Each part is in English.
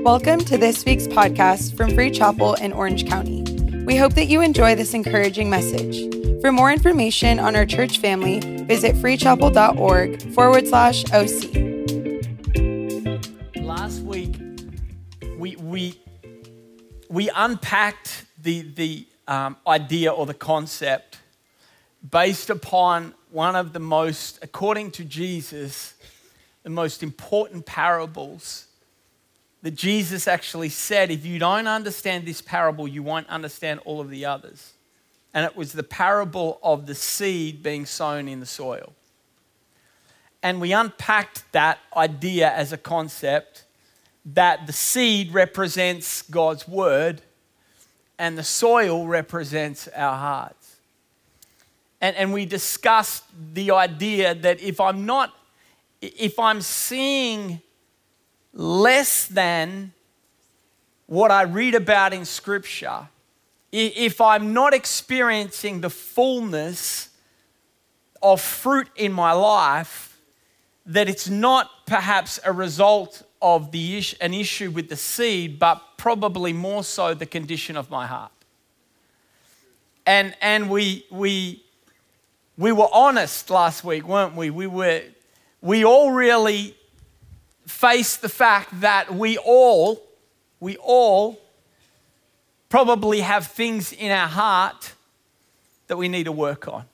Welcome to this week's podcast from Free Chapel in Orange County. We hope that you enjoy this encouraging message. For more information on our church family, visit freechapel.org/OC. Last week, we unpacked the idea or the concept based upon one of the most, according to Jesus, the most important parables that Jesus actually said, if you don't understand this parable, you won't understand all of the others. And it was the parable of the seed being sown in the soil. And we unpacked that idea as a concept that the seed represents God's word and the soil represents our hearts. And we discussed the idea that if I'm seeing less than what I read about in Scripture, if I'm not experiencing the fullness of fruit in my life, that it's not perhaps a result of an issue with the seed, but probably more so the condition of my heart. And we were honest last week, weren't we? We all really faced the fact that we all probably have things in our heart that we need to work on.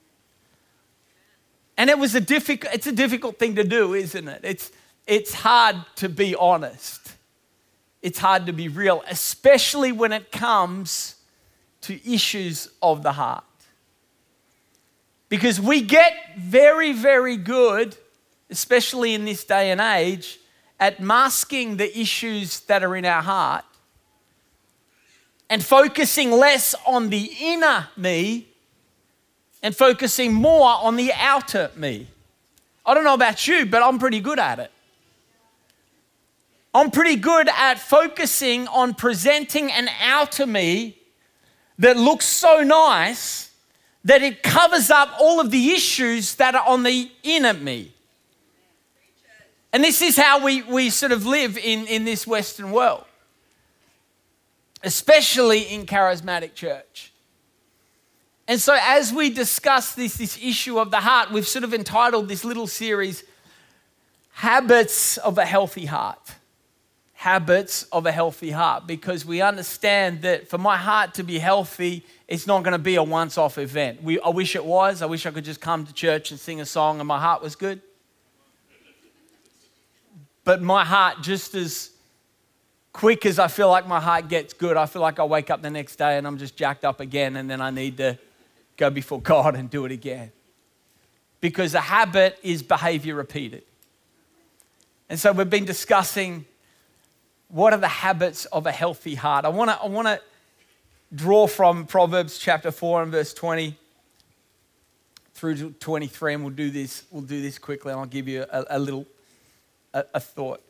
And it's a difficult thing to do, isn't it? It's hard to be honest. It's hard to be real, especially when it comes to issues of the heart. Because we get very, very good, especially in this day and age, at masking the issues that are in our heart and focusing less on the inner me and focusing more on the outer me. I don't know about you, but I'm pretty good at it. I'm pretty good at focusing on presenting an outer me that looks so nice that it covers up all of the issues that are on the inner me. And this is how we sort of live in this Western world, especially in charismatic church. And so as we discuss this issue of the heart, we've sort of entitled this little series, Habits of a Healthy Heart. Habits of a Healthy Heart, because we understand that for my heart to be healthy, it's not going to be a once-off event. I wish it was. I wish I could just come to church and sing a song and my heart was good. But my heart, just as quick as I feel like my heart gets good, I feel like I wake up the next day and I'm just jacked up again, and then I need to go before God and do it again. Because a habit is behavior repeated. And so we've been discussing what are the habits of a healthy heart. I want to draw from Proverbs chapter 4 and verse 20 through to 23, and we'll do this quickly, and I'll give you a thought.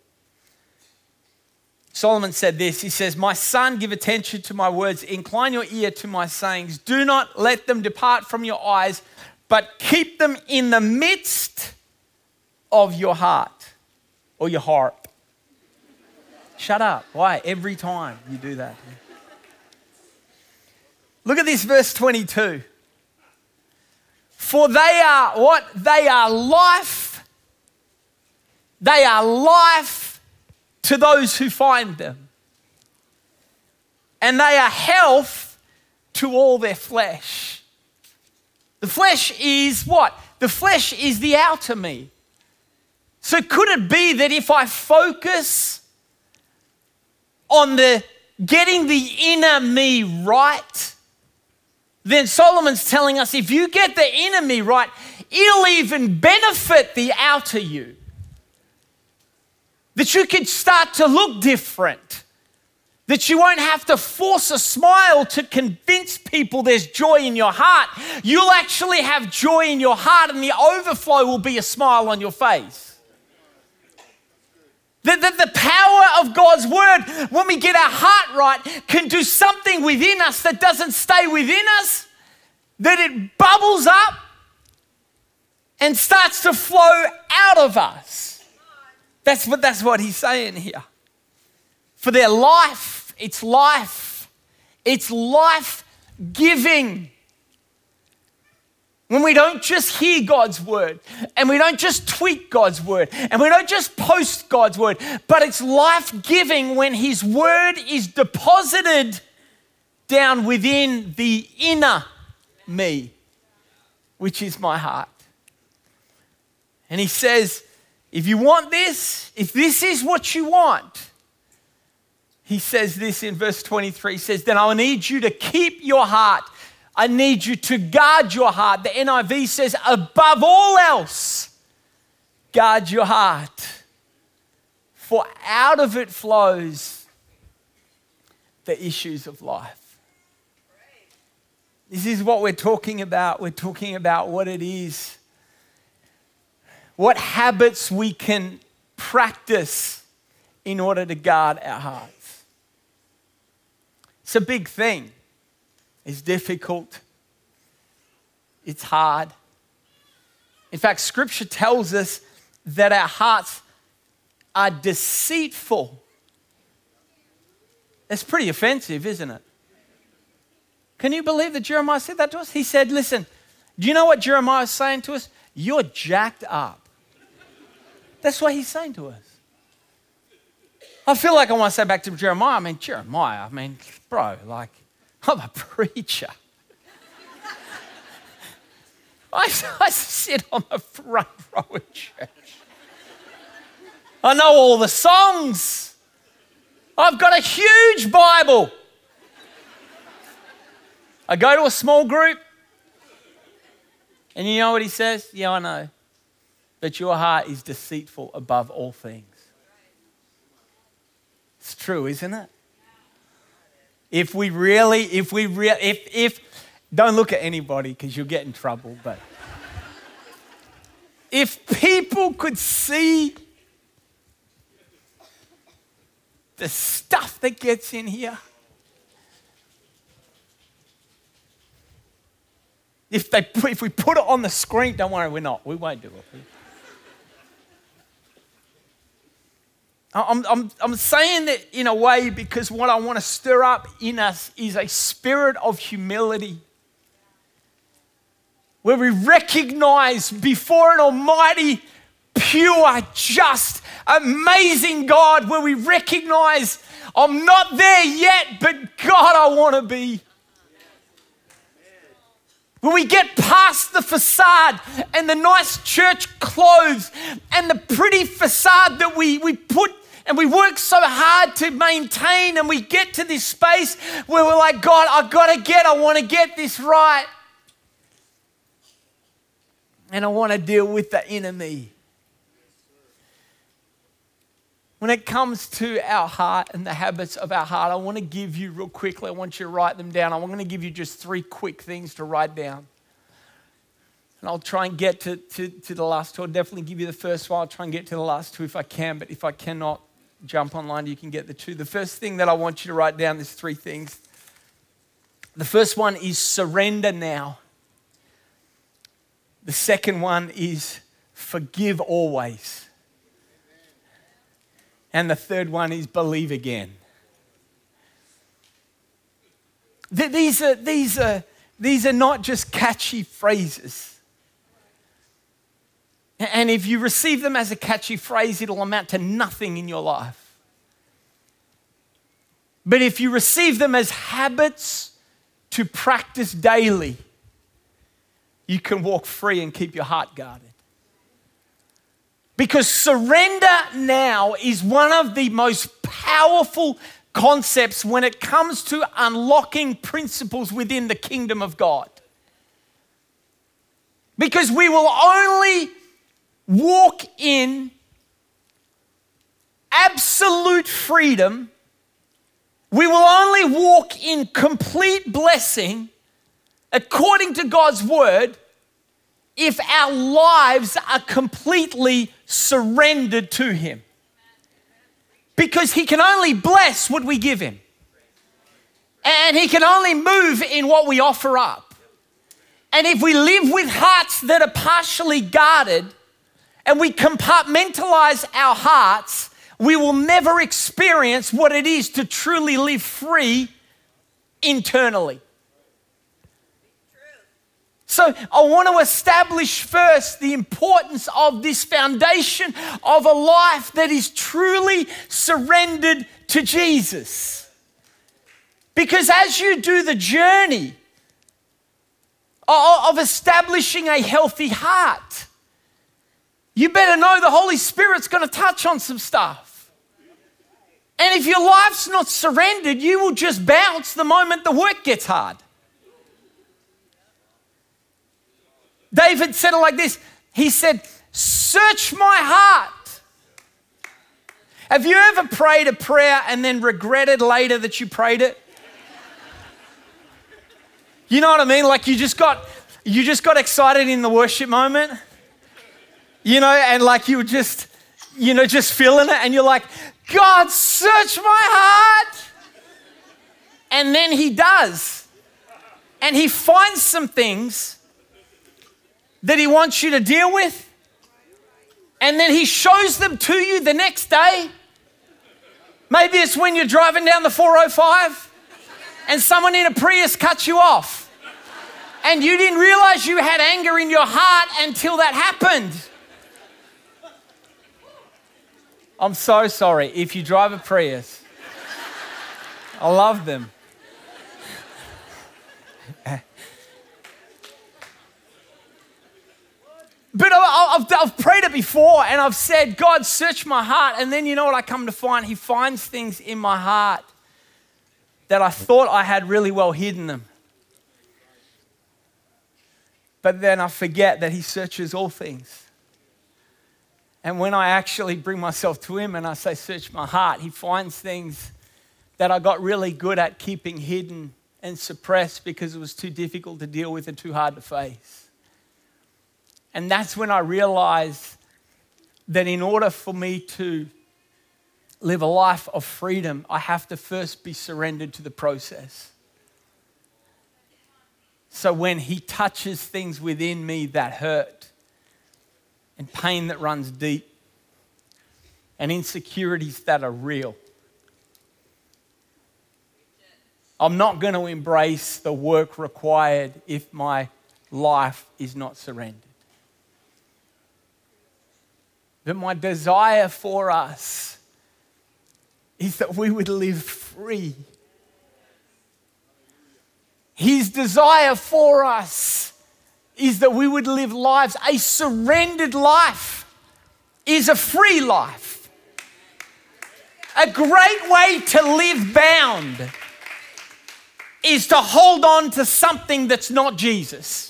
Solomon said this. He says, "My son, give attention to my words. Incline your ear to my sayings. Do not let them depart from your eyes, but keep them in the midst of your heart," or your heart. Shut up. Why? Every time you do that. Look at this verse 22. "For they are what? They are life. They are life to those who find them. And they are health to all their flesh." The flesh is what? The flesh is the outer me. So could it be that if I focus on getting the inner me right, then Solomon's telling us if you get the inner me right, it'll even benefit the outer you. That you can start to look different. That you won't have to force a smile to convince people there's joy in your heart. You'll actually have joy in your heart, and the overflow will be a smile on your face. The power of God's word, when we get our heart right, can do something within us that doesn't stay within us, that it bubbles up and starts to flow out of us. That's what he's saying here. For their life, it's life. It's life-giving. When we don't just hear God's word, and we don't just tweet God's word, and we don't just post God's word, but it's life-giving when his word is deposited down within the inner me, which is my heart. And he says, if you want this, if this is what you want, he says this in verse 23, he says, then I will need you to keep your heart. I need you to guard your heart. The NIV says, above all else, guard your heart. For out of it flows the issues of life. This is what we're talking about. We're talking about what it is. What habits we can practice in order to guard our hearts. It's a big thing. It's difficult. It's hard. In fact, Scripture tells us that our hearts are deceitful. That's pretty offensive, isn't it? Can you believe that Jeremiah said that to us? He said, listen, do you know what Jeremiah is saying to us? You're jacked up. That's what he's saying to us. I feel like I want to say back to Jeremiah, bro, like, I'm a preacher. I sit on the front row of church. I know all the songs. I've got a huge Bible. I go to a small group, and you know what he says? Yeah, I know. But your heart is deceitful above all things. It's true, isn't it? If don't look at anybody because you'll get in trouble, but if people could see the stuff that gets in here, if we put it on the screen, don't worry, we won't do it. I'm saying that in a way because what I want to stir up in us is a spirit of humility where we recognize before an almighty, pure, just, amazing God, where we recognize I'm not there yet, but God, I want to be. When we get past the facade and the nice church clothes and the pretty facade that we put and we work so hard to maintain, and we get to this space where we're like, God, I want to get this right. And I want to deal with the inner me. When it comes to our heart and the habits of our heart, I want to give you real quickly, I want you to write them down. I'm going to give you just 3 quick things to write down. And I'll try and get to the last 2. I'll definitely give you the first one. I'll try and get to the last 2 if I can, but if I cannot, jump online, you can get the 2. The first thing that I want you to write down, there's 3 things. The first one is surrender now. The second one is forgive always. And the third one is believe again. These are not just catchy phrases. And if you receive them as a catchy phrase, it'll amount to nothing in your life. But if you receive them as habits to practice daily, you can walk free and keep your heart guarded. Because surrender now is one of the most powerful concepts when it comes to unlocking principles within the kingdom of God. Because we will only walk in absolute freedom. We will only walk in complete blessing according to God's word if our lives are completely surrendered to Him. Because He can only bless what we give Him. And He can only move in what we offer up. And if we live with hearts that are partially guarded and we compartmentalize our hearts, we will never experience what it is to truly live free internally. So I want to establish first the importance of this foundation of a life that is truly surrendered to Jesus. Because as you do the journey of establishing a healthy heart, you better know the Holy Spirit's going to touch on some stuff. And if your life's not surrendered, you will just bounce the moment the work gets hard. David said it like this. He said, search my heart. Have you ever prayed a prayer and then regretted later that you prayed it? You know what I mean? Like you just got excited in the worship moment, and like you were just feeling it, and you're like, God, search my heart. And then he does. And he finds some things that he wants you to deal with, and then he shows them to you the next day. Maybe it's when you're driving down the 405 and someone in a Prius cuts you off and you didn't realize you had anger in your heart until that happened. I'm so sorry if you drive a Prius. I love them. But I've prayed it before and I've said, God, search my heart. And then you know what I come to find? He finds things in my heart that I thought I had really well hidden them. But then I forget that he searches all things. And when I actually bring myself to him and I say, search my heart, he finds things that I got really good at keeping hidden and suppressed because it was too difficult to deal with and too hard to face. And that's when I realized that in order for me to live a life of freedom, I have to first be surrendered to the process. So when he touches things within me that hurt, and pain that runs deep, and insecurities that are real, I'm not going to embrace the work required if my life is not surrendered. But my desire for us is that we would live free. His desire for us is that we would live lives. A surrendered life is a free life. A great way to live bound is to hold on to something that's not Jesus.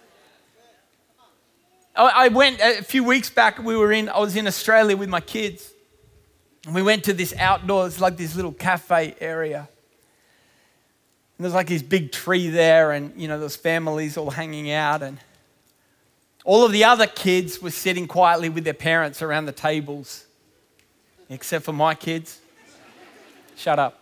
I went a few weeks back, I was in Australia with my kids. And we went to this outdoors, like this little cafe area. And there's like this big tree there and, there's families all hanging out. And all of the other kids were sitting quietly with their parents around the tables. Except for my kids. Shut up.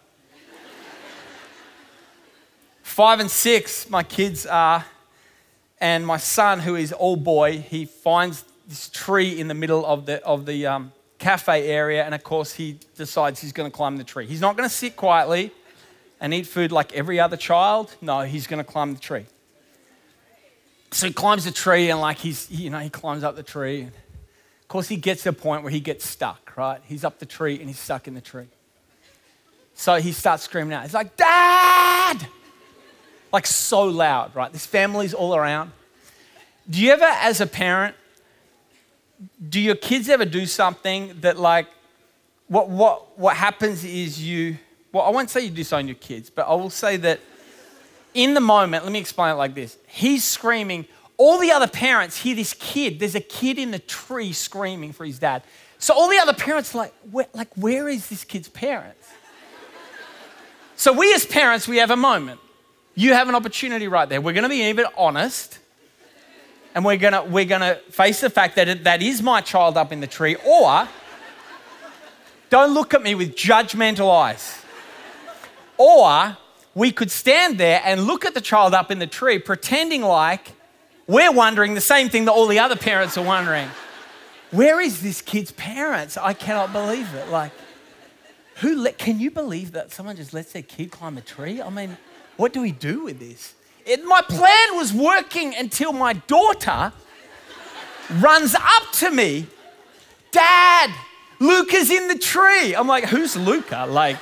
5 and 6, my kids are. And my son, who is all boy, he finds this tree in the middle of the cafe area, and of course he decides he's going to climb the tree. He's not going to sit quietly and eat food like every other child. No, he's going to climb the tree. So he climbs the tree, and he climbs up the tree. And of course, he gets to a point where he gets stuck. Right? He's up the tree and he's stuck in the tree. So he starts screaming out. He's like, "Dad!" Like so loud, right? This family's all around. Do you ever, as a parent, do your kids ever do something that what happens is I won't say you do so on your kids, but I will say that in the moment, let me explain it like this. He's screaming. All the other parents hear this kid. There's a kid in the tree screaming for his dad. So all the other parents are where is this kid's parents? So we as parents, we have a moment. You have an opportunity right there. We're going to be even honest, and we're gonna face the fact that that is my child up in the tree. Or don't look at me with judgmental eyes. Or we could stand there and look at the child up in the tree, pretending like we're wondering the same thing that all the other parents are wondering. where is this kid's parents? I cannot believe it. Like, can you believe that someone just lets their kid climb a tree? I mean, what do we do with this? My plan was working until my daughter runs up to me, Dad, Luca's in the tree. I'm like, who's Luca? Like,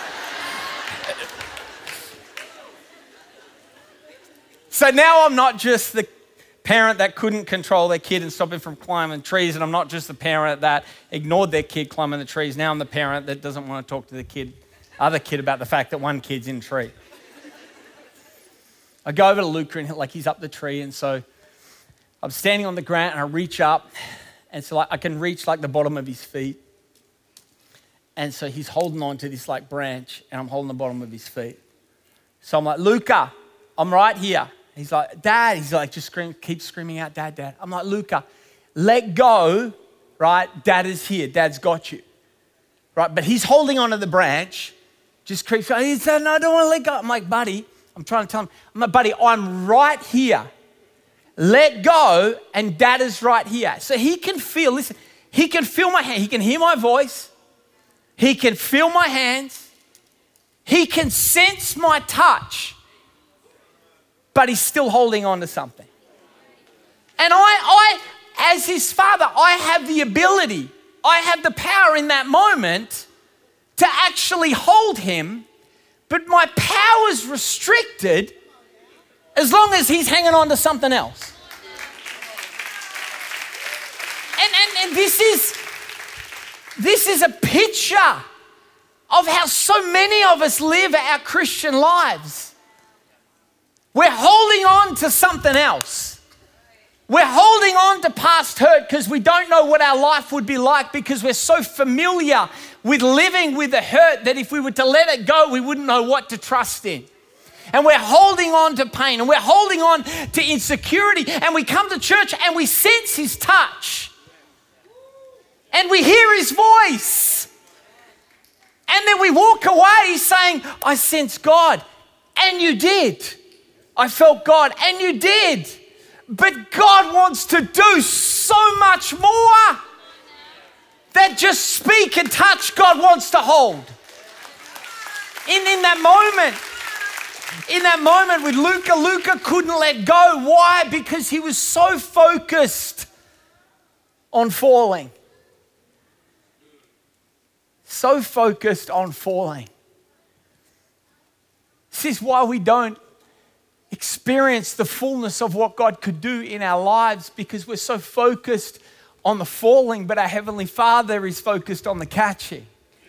so now I'm not just the parent that couldn't control their kid and stop him from climbing trees, and I'm not just the parent that ignored their kid climbing the trees. Now I'm the parent that doesn't want to talk to the other kid about the fact that one kid's in the tree. I go over to Luca and like he's up the tree, and so I'm standing on the ground and I reach up, and so like I can reach like the bottom of his feet. And so he's holding on to this like branch, and I'm holding the bottom of his feet. So I'm like, Luca, I'm right here. He's like, Dad. He's like, just keep screaming out, Dad, Dad. I'm like, Luca, let go, right? Dad is here. Dad's got you, right? But he's holding onto the branch. Just creeps. He said, no, I don't want to let go. I'm like, buddy, I'm trying to tell him, I'm like, buddy, I'm right here. Let go, and Dad is right here. So he can feel, listen, he can feel my hand. He can hear my voice. He can feel my hands. He can sense my touch. But he's still holding on to something. And I, as his father, I have the ability, I have the power in that moment to actually hold him, but my power is restricted as long as he's hanging on to something else. And this is a picture of how so many of us live our Christian lives. We're holding on to something else. We're holding on to past hurt because we don't know what our life would be like, because we're so familiar with living with the hurt that if we were to let it go, we wouldn't know what to trust in. And we're holding on to pain, and we're holding on to insecurity, and we come to church and we sense his touch. And we hear his voice. And then we walk away saying, I sense God. And you did. I felt God, and you did. But God wants to do so much more that just speak and touch. God wants to hold. In that moment with Luca couldn't let go. Why? Because he was so focused on falling. So focused on falling. This is why we don't experience the fullness of what God could do in our lives, because we're so focused on the falling, but our Heavenly Father is focused on the catching.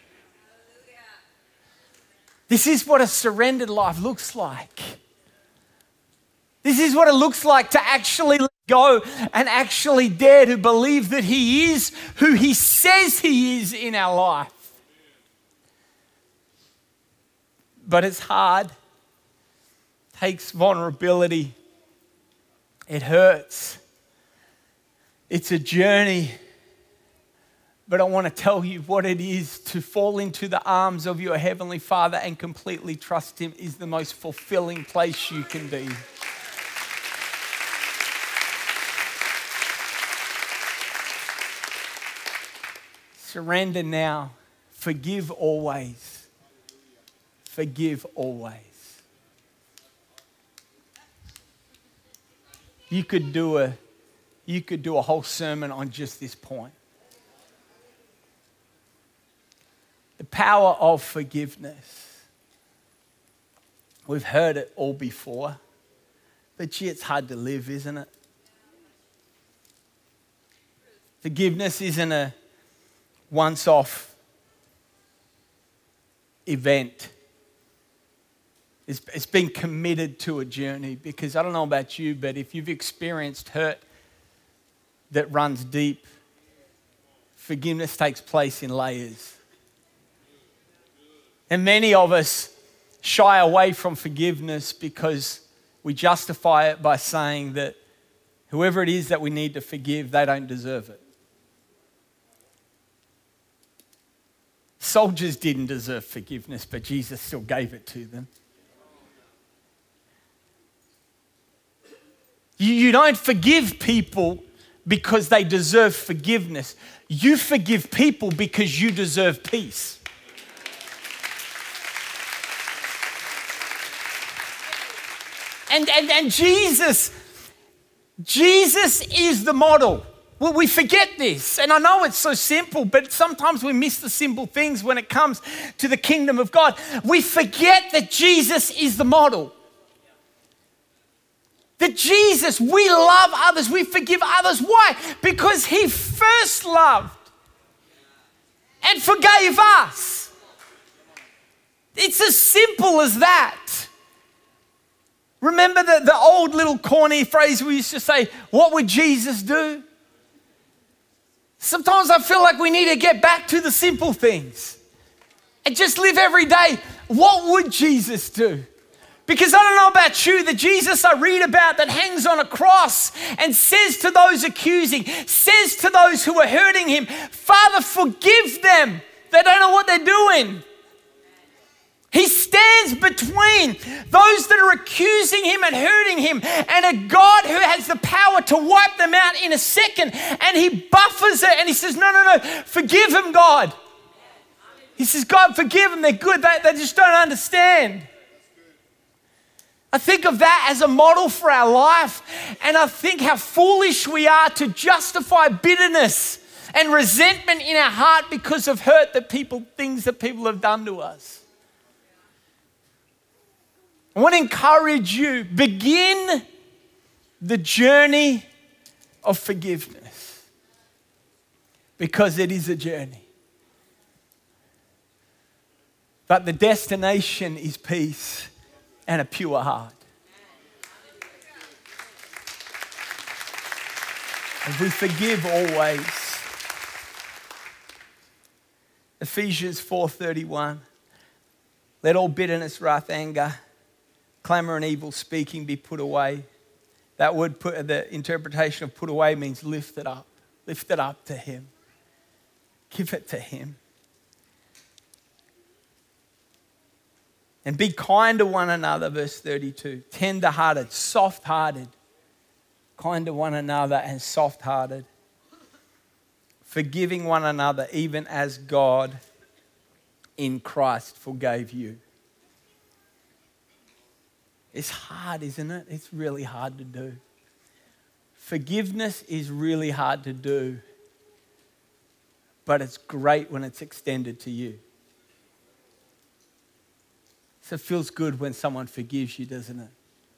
This is what a surrendered life looks like. This is what it looks like to actually let go and actually dare to believe that He is who He says He is in our life. But it's hard. It takes vulnerability. It hurts. It's a journey. But I want to tell you what it is to fall into the arms of your Heavenly Father and completely trust Him is the most fulfilling place you can be. Surrender now. Forgive always. Forgive always. You could do a whole sermon on just this point. The power of forgiveness. We've heard it all before, but gee, it's hard to live, isn't it? Forgiveness isn't a once-off event. It's been committed to a journey, because I don't know about you, but if you've experienced hurt that runs deep, forgiveness takes place in layers. And many of us shy away from forgiveness because we justify it by saying that whoever it is that we need to forgive, they don't deserve it. Soldiers didn't deserve forgiveness, but Jesus still gave it to them. You don't forgive people because they deserve forgiveness. You forgive people because you deserve peace. And Jesus is the model. Well, we forget this, and I know it's so simple, but sometimes we miss the simple things when it comes to the kingdom of God. We forget that Jesus is the model. That Jesus, we love others, we forgive others. Why? Because he first loved and forgave us. It's as simple as that. Remember the old little corny phrase we used to say, what would Jesus do? Sometimes I feel like we need to get back to the simple things and just live every day. What would Jesus do? Because I don't know about you, the Jesus I read about that hangs on a cross and says to those accusing, says to those who are hurting him, Father, forgive them. They don't know what they're doing. He stands between those that are accusing him and hurting him and a God who has the power to wipe them out in a second. And he buffers it and he says, no, forgive them, God. He says, God, forgive them. They're good. They just don't understand. I think of that as a model for our life. And I think how foolish we are to justify bitterness and resentment in our heart because of hurt things that people have done to us. I want to encourage you, begin the journey of forgiveness because it is a journey. But the destination is peace and a pure heart. If we forgive always. Ephesians 4:31. Let all bitterness, wrath, anger, clamor and evil speaking be put away. That word, the interpretation of put away means lift it up. Lift it up to him. Give it to him. And be kind to one another, verse 32. Tender-hearted, soft-hearted. Kind to one another and soft-hearted. Forgiving one another even as God in Christ forgave you. It's hard, isn't it? It's really hard to do. Forgiveness is really hard to do, but it's great when it's extended to you. So it feels good when someone forgives you, doesn't it?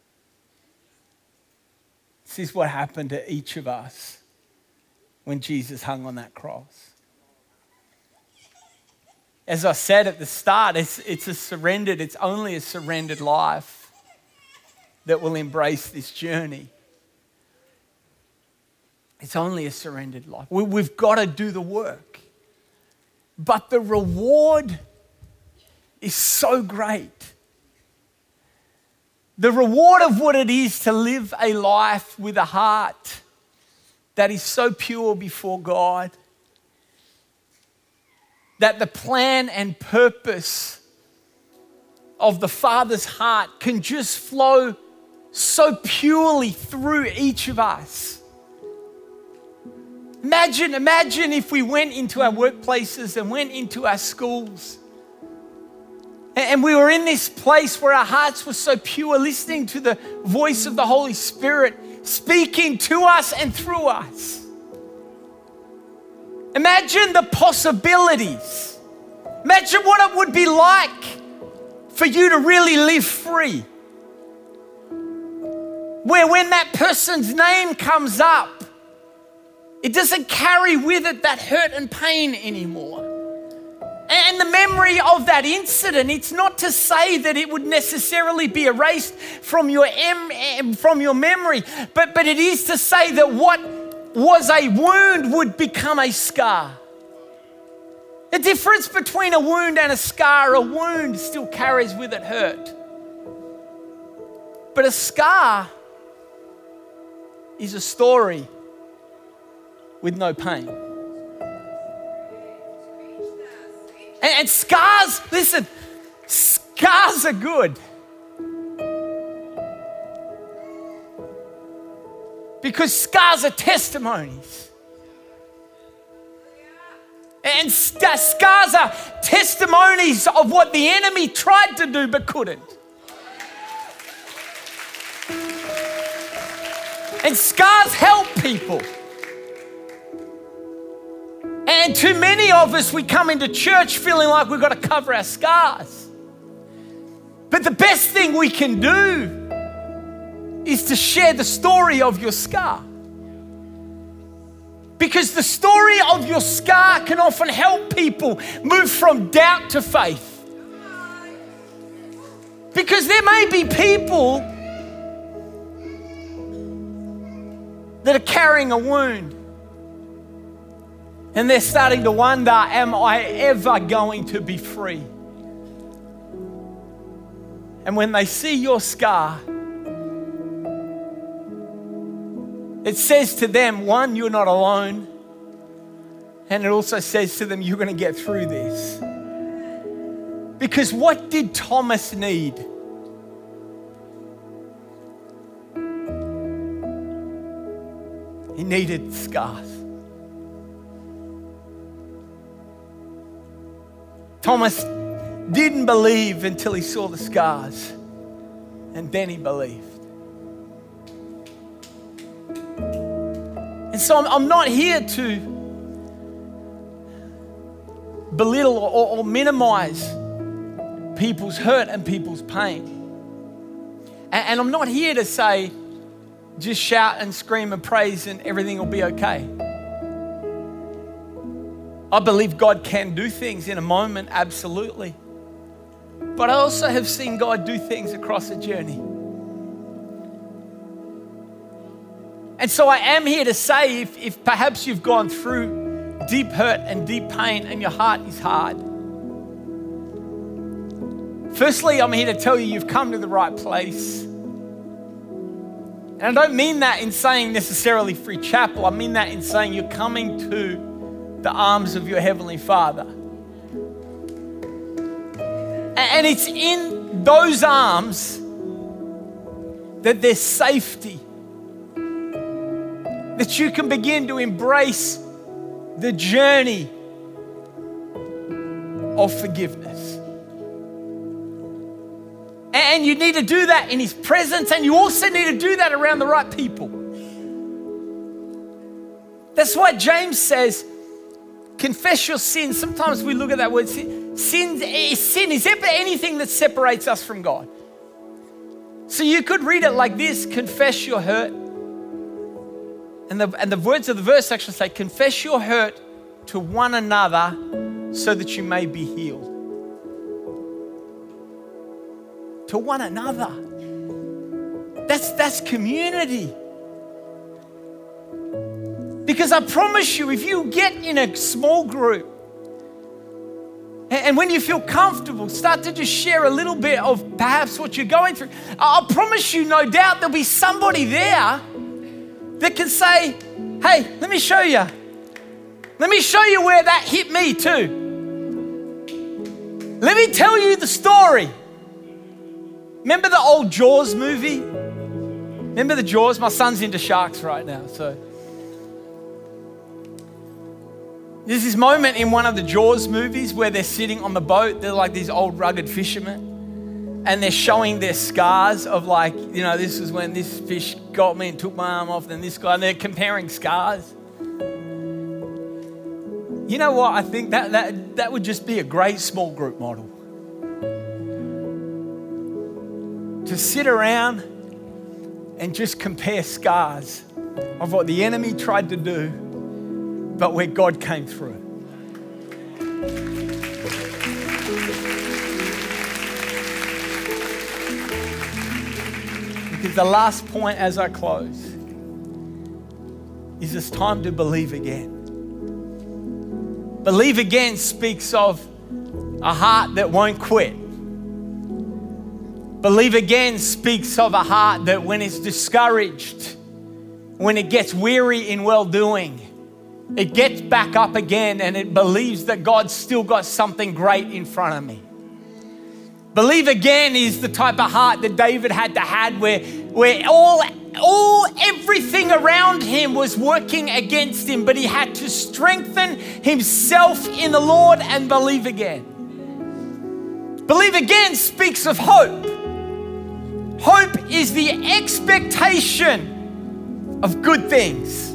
This is what happened to each of us when Jesus hung on that cross. As I said at the start, it's only a surrendered life that will embrace this journey. It's only a surrendered life. We've got to do the work. But the reward is so great. The reward of what it is to live a life with a heart that is so pure before God, that the plan and purpose of the Father's heart can just flow so purely through each of us. Imagine if we went into our workplaces and went into our schools and we were in this place where our hearts were so pure, listening to the voice of the Holy Spirit speaking to us and through us. Imagine the possibilities. Imagine what it would be like for you to really live free. Where when that person's name comes up, it doesn't carry with it that hurt and pain anymore. And the memory of that incident, it's not to say that it would necessarily be erased from your memory, but it is to say that what was a wound would become a scar. The difference between a wound and a scar, a wound still carries with it hurt. But a scar is a story with no pain. And scars, listen, scars are good. Because scars are testimonies. And scars are testimonies of what the enemy tried to do but couldn't. And scars help people. And too many of us, we come into church feeling like we've got to cover our scars. But the best thing we can do is to share the story of your scar. Because the story of your scar can often help people move from doubt to faith. Because there may be people that are carrying a wound and they're starting to wonder, am I ever going to be free? And when they see your scar, it says to them, one, you're not alone. And it also says to them, you're going to get through this. Because what did Thomas need? He needed scars. Thomas didn't believe until he saw the scars, and then he believed. And so I'm not here to belittle or minimize people's hurt and people's pain. And I'm not here to say, just shout and scream and praise and everything will be okay. I believe God can do things in a moment, absolutely. But I also have seen God do things across a journey. And so I am here to say, if perhaps you've gone through deep hurt and deep pain and your heart is hard, firstly, I'm here to tell you you've come to the right place. And I don't mean that in saying necessarily Free Chapel. I mean that in saying you're coming to the arms of your Heavenly Father. And it's in those arms that there's safety, that you can begin to embrace the journey of forgiveness. And you need to do that in His presence, and you also need to do that around the right people. That's why James says, confess your sins. Sometimes we look at that word sin. Sin is there anything that separates us from God? So you could read it like this: confess your hurt. And the words of the verse actually say, confess your hurt to one another so that you may be healed. To one another. That's community. Because I promise you, if you get in a small group and when you feel comfortable, start to just share a little bit of perhaps what you're going through, I promise you, no doubt there'll be somebody there that can say, hey, let me show you. Let me show you where that hit me too. Let me tell you the story. Remember the old Jaws movie? Remember the Jaws? My son's into sharks right now, so. There's this moment in one of the Jaws movies where they're sitting on the boat. They're like these old rugged fishermen. And they're showing their scars of like, you know, this is when this fish got me and took my arm off, then this guy. And they're comparing scars. You know what? I think that would just be a great small group model. To sit around and just compare scars of what the enemy tried to do, but where God came through. Because the last point as I close is it's time to believe again. Believe again speaks of a heart that won't quit. Believe again speaks of a heart that when it's discouraged, when it gets weary in well-doing, it gets back up again and it believes that God's still got something great in front of me. Believe again is the type of heart that David had to have where all everything around him was working against him, but he had to strengthen himself in the Lord and believe again. Believe again speaks of hope. Hope is the expectation of good things.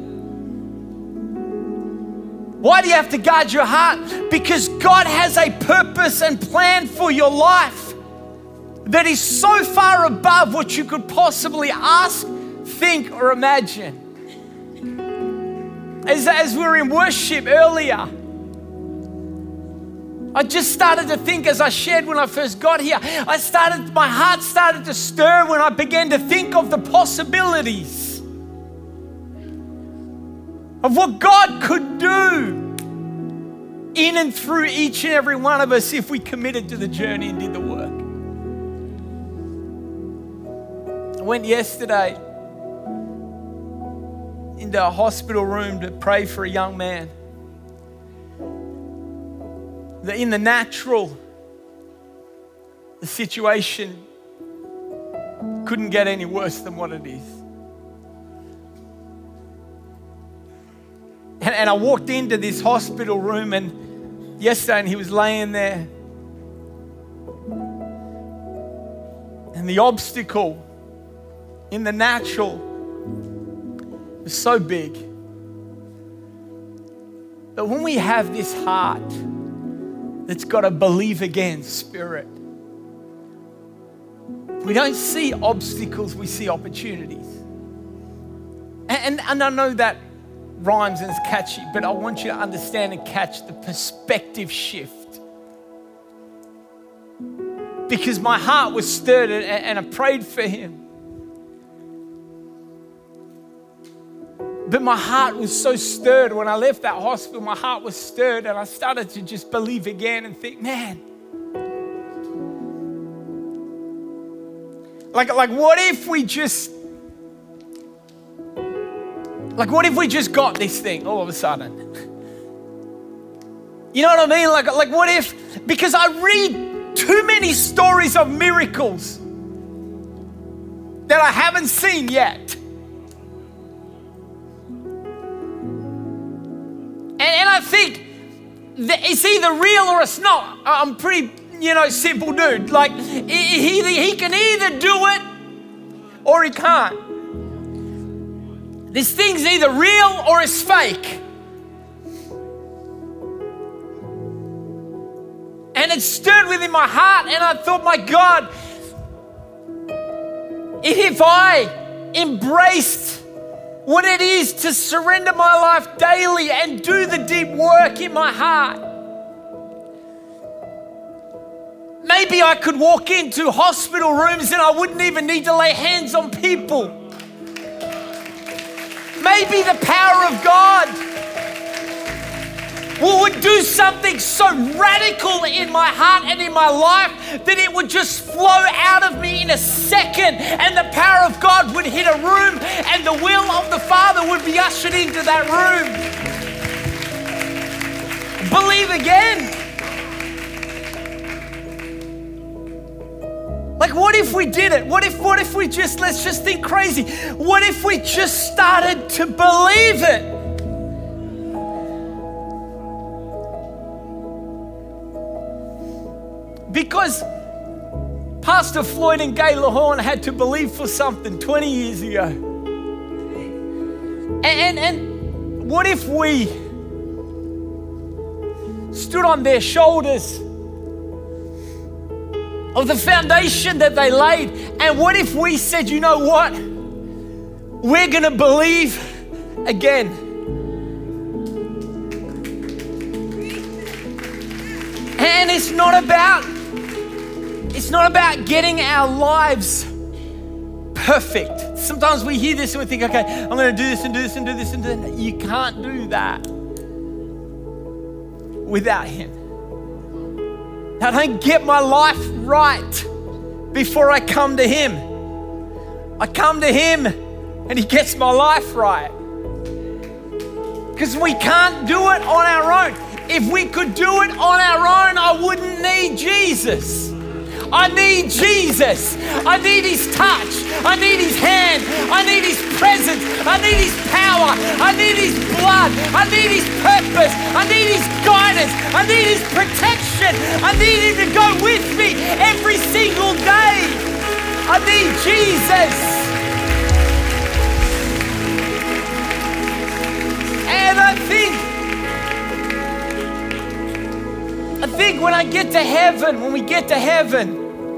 Why do you have to guard your heart? Because God has a purpose and plan for your life that is so far above what you could possibly ask, think, or imagine. As we were in worship earlier, I just started to think, as I shared when I first got here, my heart started to stir when I began to think of the possibilities of what God could do in and through each and every one of us if we committed to the journey and did the work. I went yesterday into a hospital room to pray for a young man. In the natural, the situation couldn't get any worse than what it is. And I walked into this hospital room yesterday and he was laying there. And the obstacle in the natural was so big. But when we have this heart that's got a believe again spirit, we don't see obstacles, we see opportunities. And I know that rhymes and it's catchy, but I want you to understand and catch the perspective shift. Because my heart was stirred and I prayed for him. But my heart was so stirred when I left that hospital. My heart was stirred and I started to just believe again and think, man, like what if we just got this thing all of a sudden? You know what I mean? Like what if, because I read too many stories of miracles that I haven't seen yet. And I think that it's either real or it's not. I'm pretty, simple dude. Like he can either do it or he can't. This thing's either real or it's fake. And it stirred within my heart and I thought, my God, if I embraced what it is to surrender my life daily and do the deep work in my heart, maybe I could walk into hospital rooms and I wouldn't even need to lay hands on people. Maybe the power of God would do something so radical in my heart and in my life that it would just flow out of me in a second, and the power of God would hit a room and the will of the Father would be ushered into that room. Believe again. Like, what if we did it? What if we just, let's just think crazy. What if we just started to believe it? Because Pastor Floyd and Gay Lahorn had to believe for something 20 years ago. And what if we stood on their shoulders of the foundation that they laid? And what if we said, you know what? We're going to believe again. And it's not about getting our lives perfect. Sometimes we hear this and we think, okay, I'm going to do this and do this and do this and do that. You can't do that without Him. I don't get my life right before I come to Him. I come to Him and He gets my life right. Because we can't do it on our own. If we could do it on our own, I wouldn't need Jesus. I need Jesus. I need his touch. I need his hand. I need his presence. I need his power. I need his blood. I need his purpose. I need his guidance. I need his protection. I need him to go with me every single day. I need Jesus. And I think when I get to heaven, when we get to heaven,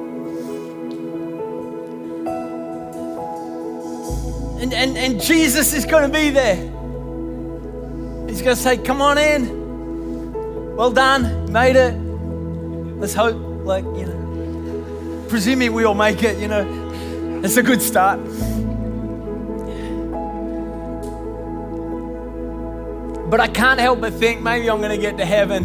and Jesus is going to be there. He's going to say, come on in. Well done, made it. Let's hope, presuming we all make it, it's a good start. But I can't help but think maybe I'm going to get to heaven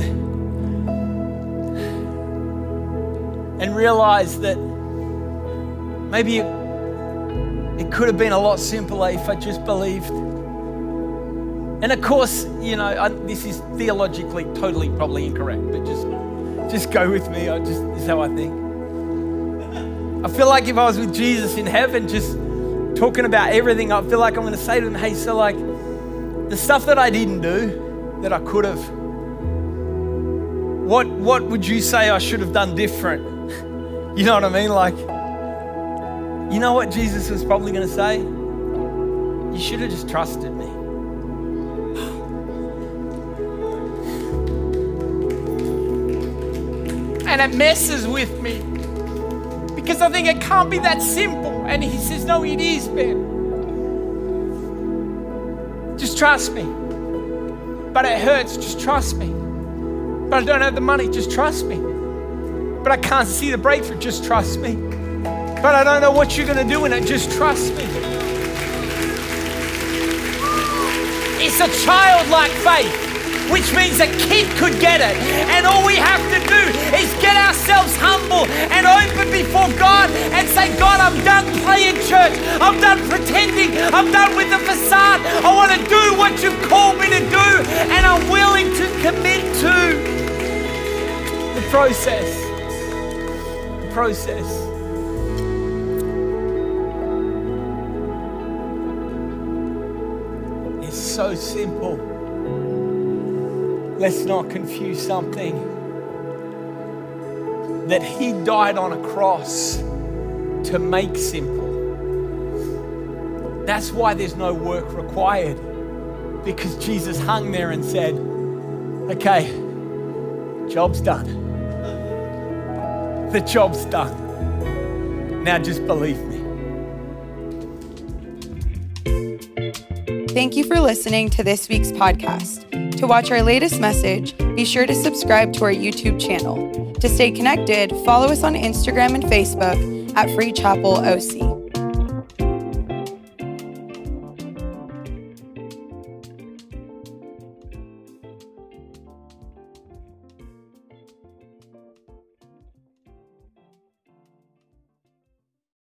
and realize that maybe it could have been a lot simpler if I just believed. And of course, this is theologically totally probably incorrect, but just go with me. This is how I think. I feel like if I was with Jesus in heaven, just talking about everything, I feel like I'm going to say to him, hey, so the stuff that I didn't do, that I could have, what would you say I should have done different? You know what I mean? You know what Jesus was probably going to say? You should have just trusted me. And it messes with me because I think it can't be that simple. And he says, no, it is, Ben. Just trust me. But it hurts, just trust me. But I don't have the money, just trust me. But I can't see the breakthrough, just trust me. But I don't know what you're going to do in it, just trust me. It's a childlike faith, which means a kid could get it. And all we have to do is get ourselves humble and open before God and say, God, I'm done playing church. I'm done pretending. I'm done with the facade. I want to do what you've called me to do. And I'm willing to commit to the process. The process. It's so simple. Let's not confuse something. That he died on a cross to make simple. That's why there's no work required. Because Jesus hung there and said, okay, job's done. The job's done. Now just believe me. Thank you for listening to this week's podcast. To watch our latest message, be sure to subscribe to our YouTube channel. To stay connected, follow us on Instagram and Facebook at Free Chapel OC.